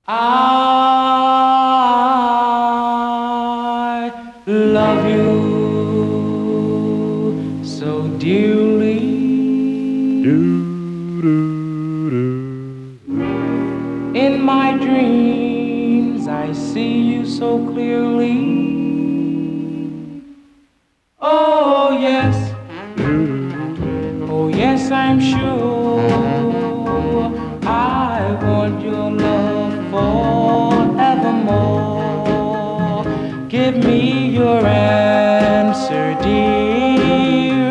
I love you so dearly. In my dreams, I see you so clearly. Oh, yes. Oh, yes, I'm sure. I want your love forevermore. Give me your answer, dear.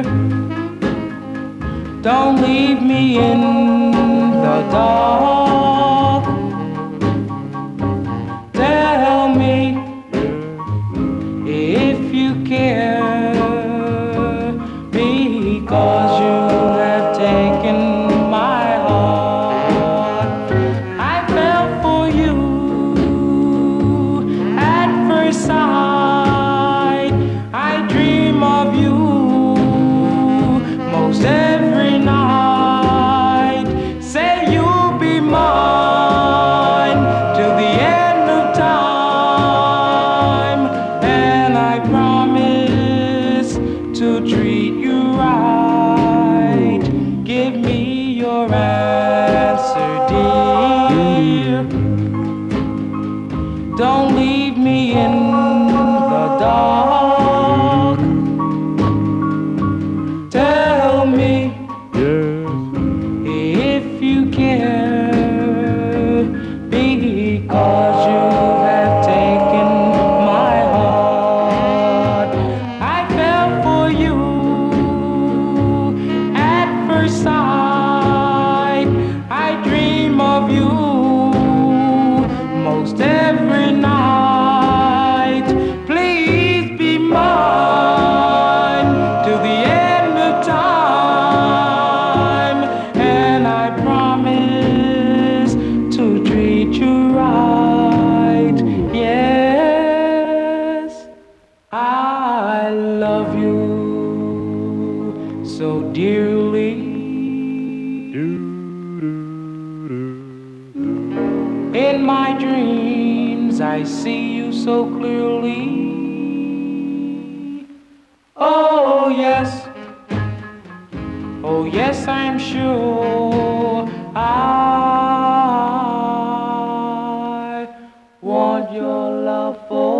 Don't leave me in the dark. Tell me if you care, because you have taken my heart. I fell for you at first sight. I dream of you most every night. Say you'll be mine till the end of time, and I promise to treat you right. Give me your answer, dear. Don't leave me in the dark. Tell me if you care, because you have taken my heart. I fell for you at first sight. I dream of you most every night. Please be mine till the end of time, and I promise to treat you right. Yes, I love you so dearly. In my dreams, I see you so clearly. Oh, yes. Oh, yes, I'm sure. I want your love for